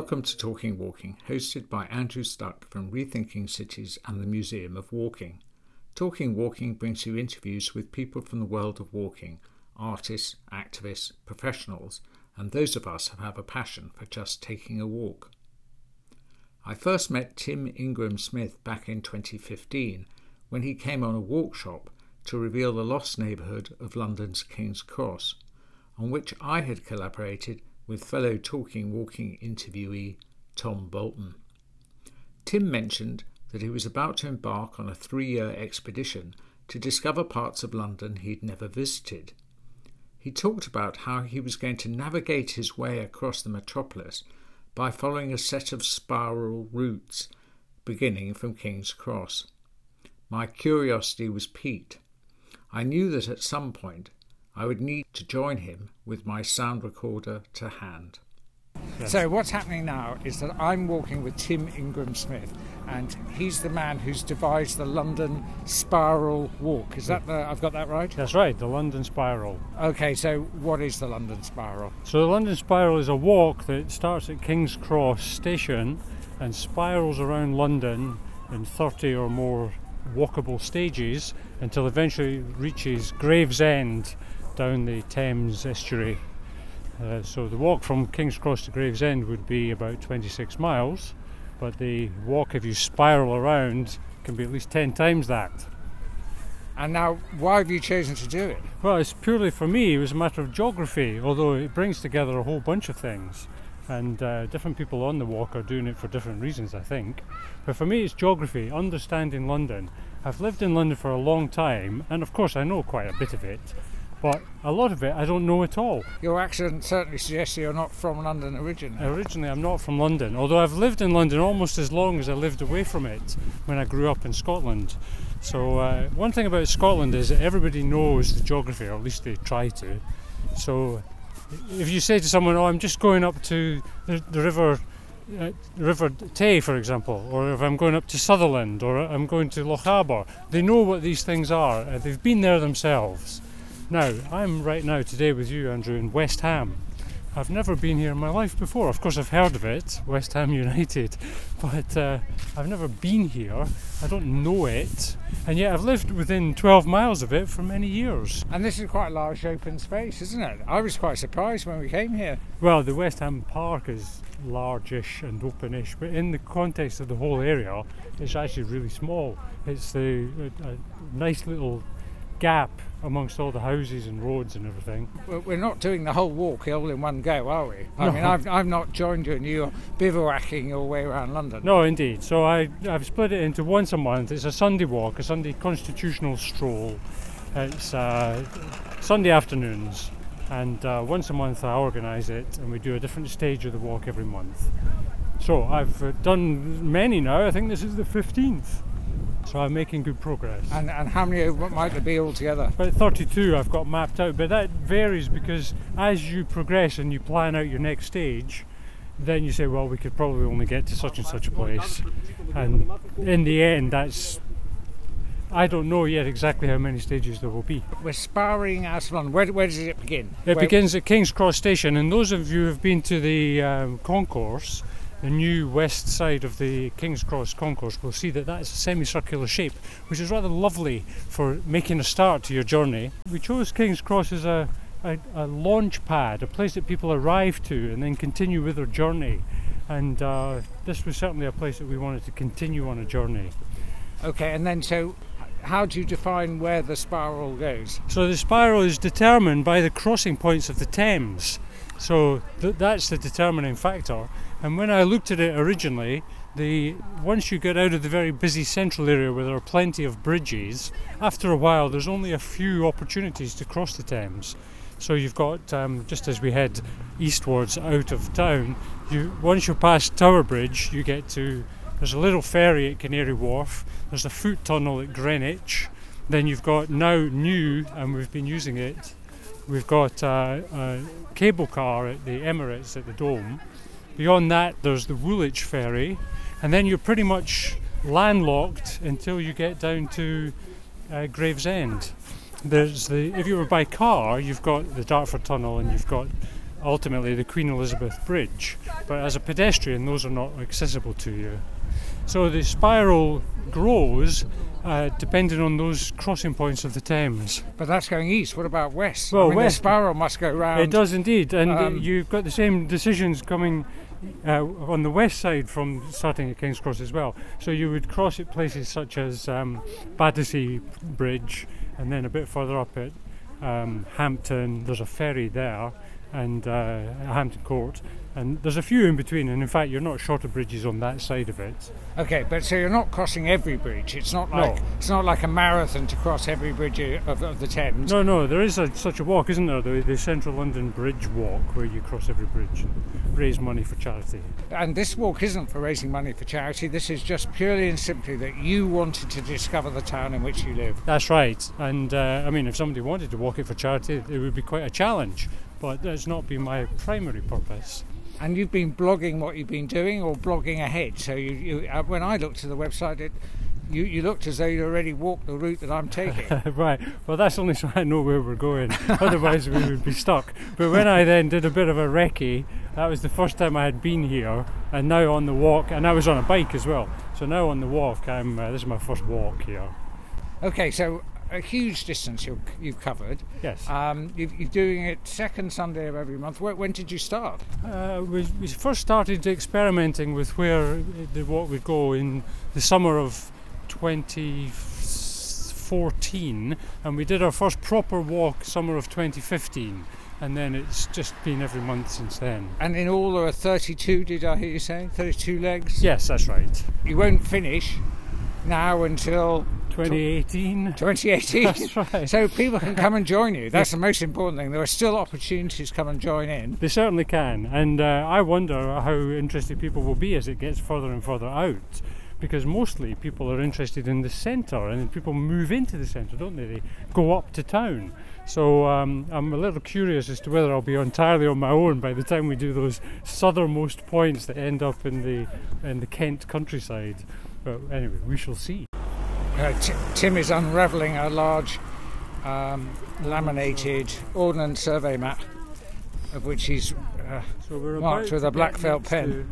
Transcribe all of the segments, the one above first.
Welcome to Talking Walking, hosted by Andrew Stuck from Rethinking Cities and the Museum of Walking. Talking Walking brings you interviews with people from the world of walking, artists, activists, professionals, and those of us who have a passion for just taking a walk. I first met Tim Ingram-Smith back in 2015 when he came on a workshop to reveal the lost neighbourhood of London's King's Cross, on which I had collaborated with fellow Talking Walking interviewee Tom Bolton. Tim mentioned that he was about to embark on a 3-year expedition to discover parts of London he'd never visited. He talked about how he was going to navigate his way across the metropolis by following a set of spiral routes beginning from King's Cross. My curiosity was piqued. I knew that at some point I would need to join him with my sound recorder to hand. So what's happening now is that I'm walking with Tim Ingram-Smith, and he's the man who's devised the London Spiral Walk. Is that I've got that right? That's right, the London Spiral. Okay, so what is the London Spiral? So the London Spiral is a walk that starts at King's Cross station and spirals around London in 30 or more walkable stages until eventually it reaches Gravesend down the Thames estuary. So the walk from King's Cross to Gravesend would be about 26 miles, but the walk, if you spiral around, can be at least 10 times that. And now, why have you chosen to do it? Well, it's purely for me, it was a matter of geography, although it brings together a whole bunch of things. And different people on the walk are doing it for different reasons, I think. But for me, it's geography, understanding London. I've lived in London for a long time, and of course I know quite a bit of it. But a lot of it I don't know at all. Your accent certainly suggests you're not from London originally. Originally I'm not from London, although I've lived in London almost as long as I lived away from it when I grew up in Scotland. So one thing about Scotland is that everybody knows the geography, or at least they try to. So if you say to someone, I'm just going up to the River Tay, for example, or if I'm going up to Sutherland, or I'm going to Lochaber, they know what these things are. They've been there themselves. Now, I'm right now today with you, Andrew, in West Ham. I've never been here in my life before. Of course, I've heard of it, West Ham United, but I've never been here. I don't know it, and yet I've lived within 12 miles of it for many years. And this is quite a large open space, isn't it? I was quite surprised when we came here. Well, the West Ham Park is largish and openish, but in the context of the whole area, it's actually really small. It's a nice little gap amongst all the houses and roads and everything. We're not doing the whole walk all in one go, are we? I mean, I've not joined you and you're bivouacking your way around London. No, indeed. So I've split it into once a month. It's a Sunday walk, a Sunday constitutional stroll. It's Sunday afternoons, and once a month I organise it, and we do a different stage of the walk every month. So I've done many now. I think this is the 15th. So I'm making good progress. And how many might there be altogether? About 32 I've got mapped out, but that varies because as you progress and you plan out your next stage, then you say, well, we could probably only get to such and such a place. And in the end, I don't know yet exactly how many stages there will be. We're spiraling out of London. Where does it begin? It begins at King's Cross Station, and those of you who have been to the concourse, the new west side of the King's Cross concourse, will see that that's a semicircular shape, which is rather lovely for making a start to your journey. We chose King's Cross as a launch pad, a place that people arrive to and then continue with their journey. And this was certainly a place that we wanted to continue on a journey. Okay, and then so how do you define where the spiral goes? So the spiral is determined by the crossing points of the Thames. So that's the determining factor. And when I looked at it originally, once you get out of the very busy central area where there are plenty of bridges, after a while there's only a few opportunities to cross the Thames. So you've got, just as we head eastwards out of town, once you're past Tower Bridge, there's a little ferry at Canary Wharf, there's a foot tunnel at Greenwich, then you've got now new, and we've been using it, we've got a cable car at the Emirates at the Dome. Beyond that there's the Woolwich ferry, and then you're pretty much landlocked until you get down to Gravesend. If you were by car, you've got the Dartford Tunnel and you've got ultimately the Queen Elizabeth Bridge, but as a pedestrian those are not accessible to you. So the spiral grows depending on those crossing points of the Thames. But that's going east. What about west? Well, the west, spiral must go round. It does indeed, and you've got the same decisions coming on the west side from starting at King's Cross as well. So you would cross at places such as Battersea Bridge, and then a bit further up at Hampton. There's a ferry there, and Hampton Court, and there's a few in between, and in fact you're not short of bridges on that side of it. Okay, but so you're not crossing every bridge. It's not like a marathon to cross every bridge of the Thames. No, there is such a walk, isn't there? The Central London Bridge Walk, where you cross every bridge and raise money for charity. And this walk isn't for raising money for charity. This is just purely and simply that you wanted to discover the town in which you live. That's right. And I mean, if somebody wanted to walk it for charity, it would be quite a challenge. But that's not been my primary purpose. And you've been blogging what you've been doing, or blogging ahead. So you when I looked at the website, you looked as though you already walked the route that I'm taking. Right. Well, that's only so I know where we're going. Otherwise, we would be stuck. But when I then did a bit of a recce, that was the first time I had been here. And now on the walk, and I was on a bike as well. So now on the walk, this is my first walk here. Okay, so a huge distance you've covered. Yes. You're doing it second Sunday of every month. When did you start? We first started experimenting with where the walk would go in the summer of 2014, and we did our first proper walk summer of 2015, and then it's just been every month since then. And in all there are 32, did I hear you say? 32 legs? Yes, that's right. You won't finish now until 2018. 2018. That's right. So people can come and join you. That's the most important thing. There are still opportunities to come and join in. They certainly can, and I wonder how interested people will be as it gets further and further out, because mostly people are interested in the centre, and people move into the centre, don't they? They go up to town. So I'm a little curious as to whether I'll be entirely on my own by the time we do those southernmost points that end up in the Kent countryside. But anyway, we shall see. Tim is unravelling a large laminated ordnance survey map, of which he's so we're marked with a black felt pen.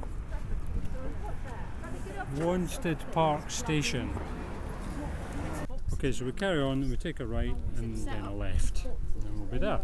Wanstead Park Station. Okay, so we carry on and we take a right and then a left, and then we'll be there.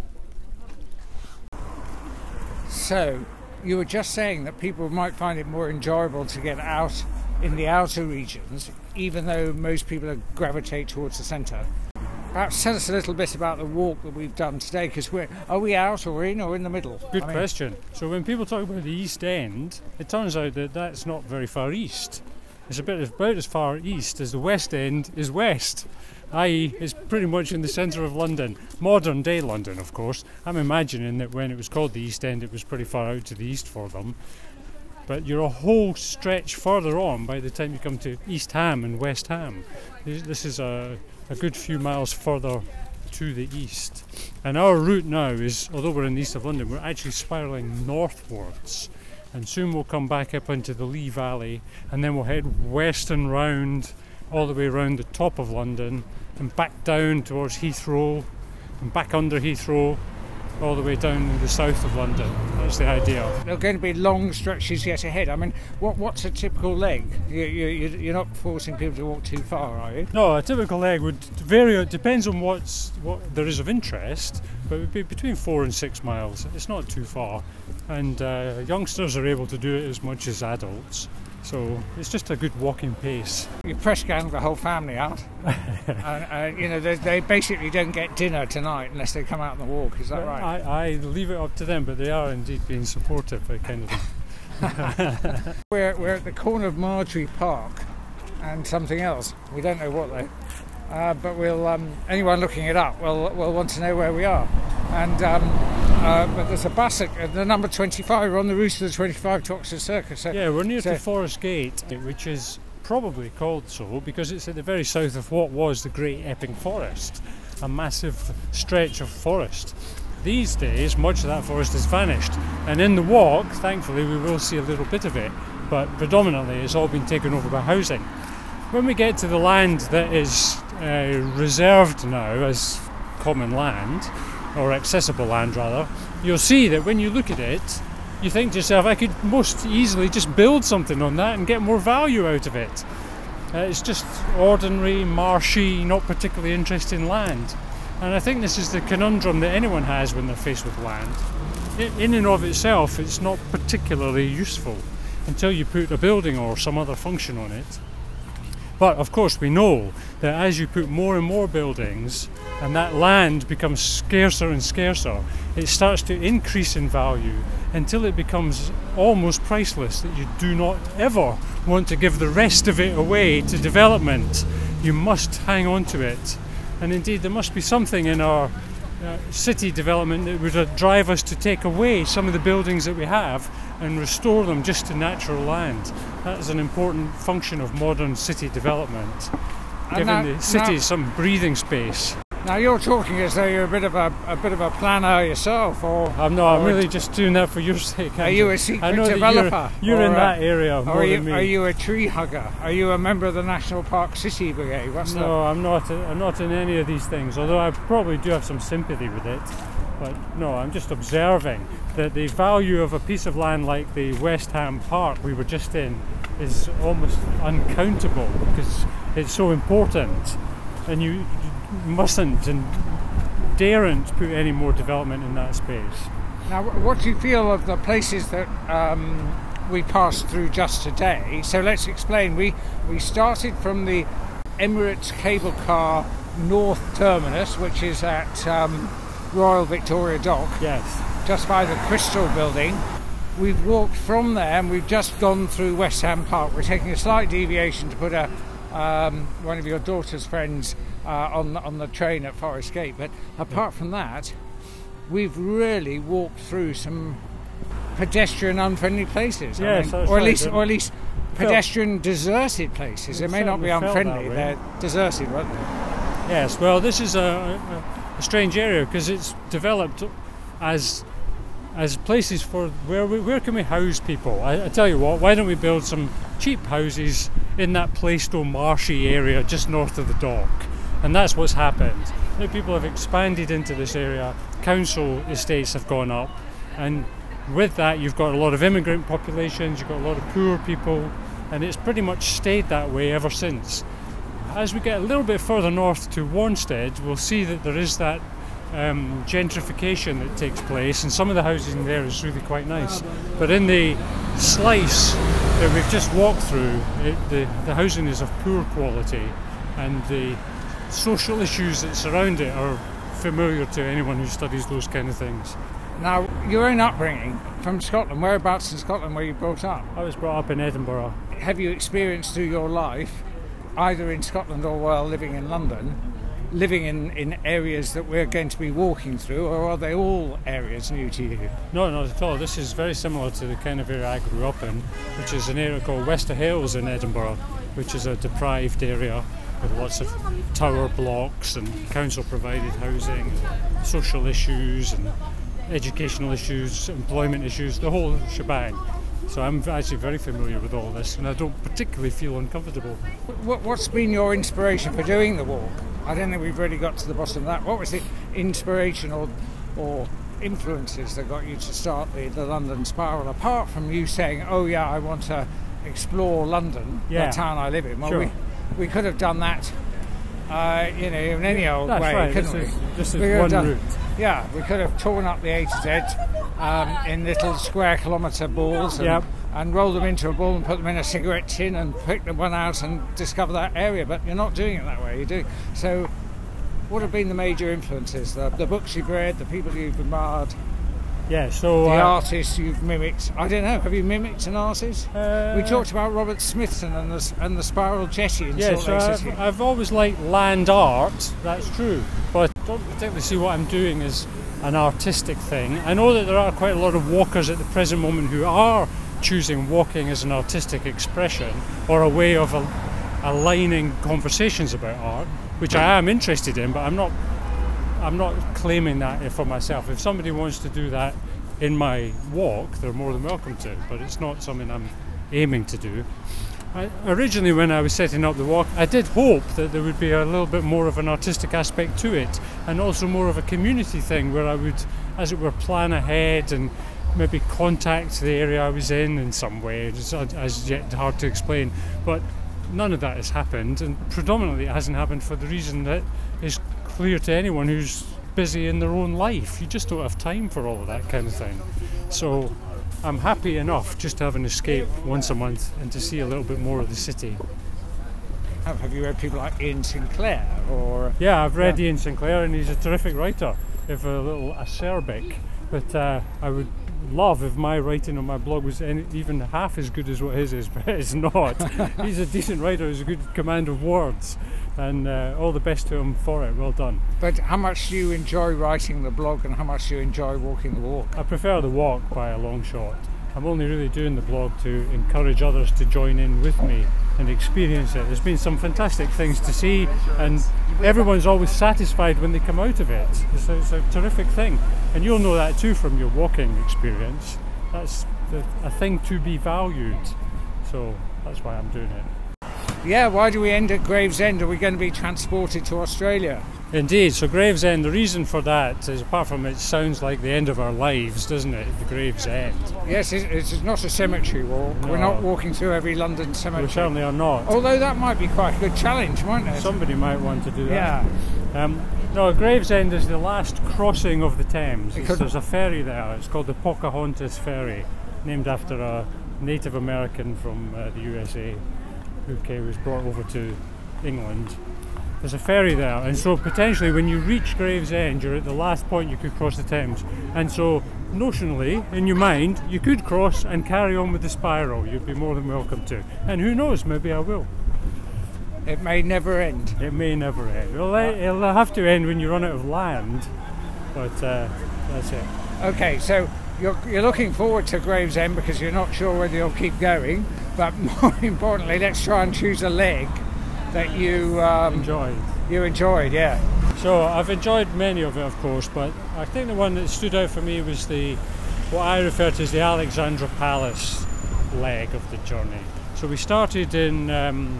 So, you were just saying that people might find it more enjoyable to get out in the outer regions, even though most people gravitate towards the centre. Perhaps tell us a little bit about the walk that we've done today, because are we out or in the middle? Good question. So when people talk about the East End, it turns out that that's not very far east. It's about as far east as the West End is west, i.e. it's pretty much in the centre of London. Modern day London, of course. I'm imagining that when it was called the East End it was pretty far out to the east for them. But you're a whole stretch further on by the time you come to East Ham and West Ham. This is a good few miles further to the east. And our route now is, although we're in the east of London, we're actually spiralling northwards. And soon we'll come back up into the Lee Valley, and then we'll head west and round all the way around the top of London and back down towards Heathrow and back under Heathrow all the way down in the south of London. That's the idea. There are going to be long stretches yet ahead. I mean, what's a typical leg? You're not forcing people to walk too far, are you? No, a typical leg would vary. It depends on what there is of interest, but it would be between 4 and 6 miles. It's not too far. And youngsters are able to do it as much as adults. So it's just a good walking pace. You press gang the whole family out. They basically don't get dinner tonight unless they come out on the walk. Is that right? I leave it up to them, but they are indeed being supportive. Kind of. We're at the corner of Marjorie Park and something else. We don't know what though. But we'll anyone looking it up will want to know where we are. And but there's a bus at the number 25. We're on the route of the 25 to Oxford Circus. So, yeah, we're near to Forest Gate, which is probably called so because it's at the very south of what was the Great Epping Forest, a massive stretch of forest. These days, much of that forest has vanished, and in the walk, thankfully, we will see a little bit of it, but predominantly it's all been taken over by housing. When we get to the land that is reserved now as common land, or accessible land rather, you'll see that when you look at it, you think to yourself, I could most easily just build something on that and get more value out of it. It's just ordinary, marshy, not particularly interesting land. And I think this is the conundrum that anyone has when they're faced with land. In and of itself, it's not particularly useful until you put a building or some other function on it. But of course we know that as you put more and more buildings and that land becomes scarcer and scarcer, it starts to increase in value until it becomes almost priceless, that you do not ever want to give the rest of it away to development. You must hang on to it. And indeed there must be something in our city development that would drive us to take away some of the buildings that we have and restore them just to natural land. That is an important function of modern city development, giving the cities some breathing space. Now you're talking as though you're a bit of a planner yourself, or I'm not. I'm really just doing that for your sake. Are you a secret developer? You're in that area more than me. Are you a tree hugger? Are you a member of the National Park City Brigade? No, I'm not. I'm not in any of these things. Although I probably do have some sympathy with it. But no, I'm just observing that the value of a piece of land like the West Ham Park we were just in is almost uncountable because it's so important, and you mustn't and daren't put any more development in that space. Now, what do you feel of the places that we passed through just today? So let's explain. We started from the Emirates Cable Car North Terminus, which is at Royal Victoria Dock, yes, just by the Crystal Building. We've walked from there and we've just gone through West Ham Park. We're taking a slight deviation to put one of your daughter's friends on the train at Forest Gate, but apart from that, we've really walked through some pedestrian unfriendly places. Yes, or at least pedestrian deserted places. They may not be unfriendly; they're deserted, weren't they? Yes. Well, this is a strange area because it's developed as places for where can we house people? I tell you what, why don't we build some cheap houses in that Plaistow marshy area just north of the dock? And that's what's happened. Now people have expanded into this area, council estates have gone up, and with that you've got a lot of immigrant populations, you've got a lot of poor people, and it's pretty much stayed that way ever since. As we get a little bit further north to Wanstead, we'll see that there is that gentrification that takes place, and some of the housing in there is really quite nice. But in the slice that we've just walked through, the housing is of poor quality, and the social issues that surround it are familiar to anyone who studies those kind of things. Now, your own upbringing from Scotland, whereabouts in Scotland were you brought up? I was brought up in Edinburgh. Have you experienced through your life, either in Scotland or while living in London, living in areas that we're going to be walking through, or are they all areas new to you? No, not at all. This is very similar to the kind of area I grew up in, which is an area called Wester Hailes in Edinburgh, which is a deprived area with lots of tower blocks and council provided housing, social issues and educational issues, employment issues, the whole shebang. So I'm actually very familiar with all this, and I don't particularly feel uncomfortable. What's been your inspiration for doing the walk? I don't think we've really got to the bottom of that. What was the inspiration or influences that got you to start the London Spiral, apart from you saying, oh yeah, I want to explore London, the town I live in? Well, sure. We could have done that in any old That's way, right. couldn't we? This is one route. Yeah, we could have torn up the A to Z in little square kilometre balls and rolled them into a ball and put them in a cigarette tin and pick them one out and discover that area, but you're not doing it that way, you're doing. So what have been the major influences? The books you've read, the people you've admired? Yeah, so the artists you've mimicked. I don't know. Have you mimicked an artist? We talked about Robert Smithson and the Spiral Jetty in Salt Lake City. I've always liked land art. That's true, but I don't particularly see what I'm doing as an artistic thing. I know that there are quite a lot of walkers at the present moment who are choosing walking as an artistic expression or a way of aligning conversations about art, which I am interested in, but I'm not claiming that for myself. If somebody wants to do that in my walk, they're more than welcome to, but it's not something I'm aiming to do. Originally, when I was setting up the walk, I did hope that there would be a little bit more of an artistic aspect to it, and also more of a community thing where I would, as it were, plan ahead and maybe contact the area I was in some way. It's as yet hard to explain, but none of that has happened, and predominantly it hasn't happened for the reason that is clear to anyone who's busy in their own life. You just don't have time for all of that kind of thing. So I'm happy enough just to have an escape once a month and to see a little bit more of the city. Have you read people like Ian Sinclair? Yeah, I've read Ian Sinclair, and he's a terrific writer, if a little acerbic. But I would love if my writing on my blog was even half as good as what his is, but it's not. He's a decent writer, he's a good command of words, and all the best to him for it. Well done. But how much do you enjoy writing the blog, and how much do you enjoy walking the walk? I prefer the walk by a long shot. I'm only really doing the blog to encourage others to join in with me and experience it. There's been some fantastic things to see, and everyone's always satisfied when they come out of it. It's a terrific thing, and you'll know that too from your walking experience. That's a thing to be valued, so that's why I'm doing it. Yeah, why do we end at Gravesend? Are we going to be transported to Australia? Indeed, so Gravesend, the reason for that is, apart from it sounds like the end of our lives, doesn't it, the Gravesend? Yes, it's not a cemetery walk. No. We're not walking through every London cemetery. We certainly are not. Although that might be quite a good challenge, mightn't it? Somebody might want to do that. Yeah. No, Gravesend is the last crossing of the Thames. There's a ferry there. It's called the Pocahontas Ferry, named after a Native American from the USA who was brought over to England. There's a ferry there, and so potentially when you reach Gravesend, you're at the last point you could cross the Thames. And so, notionally, in your mind, you could cross and carry on with the spiral. You'd be more than welcome to. And who knows, maybe I will. It may never end. It may never end. Well, it'll have to end when you run out of land, but that's it. Okay, so you're looking forward to Gravesend because you're not sure whether you'll keep going, but more importantly, let's try and choose a leg that you Enjoyed. You enjoyed, yeah. So I've enjoyed many of it, of course, but I think the one that stood out for me was what I refer to as the Alexandra Palace leg of the journey. So we started in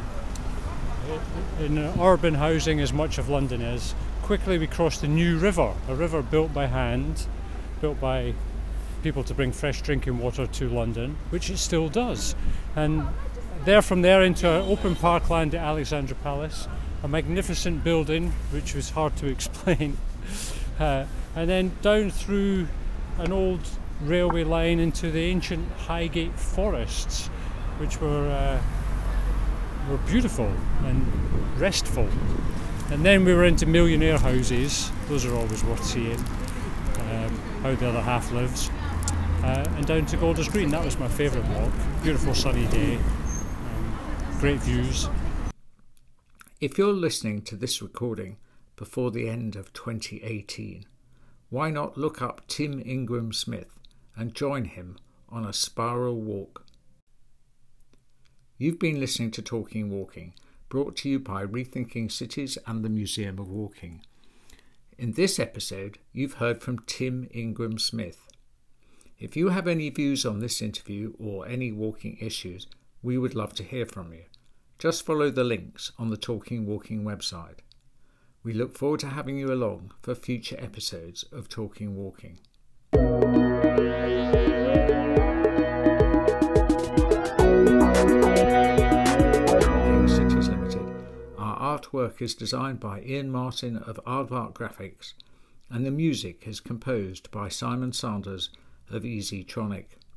urban housing, as much of London is. Quickly we crossed the New River, a river built by hand, built by people to bring fresh drinking water to London, which it still does. And from there into open parkland at Alexandra Palace, a magnificent building which was hard to explain, and then down through an old railway line into the ancient Highgate forests, which were beautiful and restful. And then we were into millionaire houses. Those are always worth seeing, how the other half lives, and down to Golders Green. That was my favourite walk. Beautiful sunny day, great views. If you're listening to this recording before the end of 2018, why not look up Tim Ingram-Smith and join him on a spiral walk? You've been listening to Talking Walking, brought to you by Rethinking Cities and the Museum of Walking. In this episode, you've heard from Tim Ingram-Smith. If you have any views on this interview or any walking issues, we would love to hear from you. Just follow the links on the Talking Walking website. We look forward to having you along for future episodes of Talking Walking. Cities Limited. Our artwork is designed by Ian Martin of Aardvark Graphics, and the music is composed by Simon Sanders of Easytronic.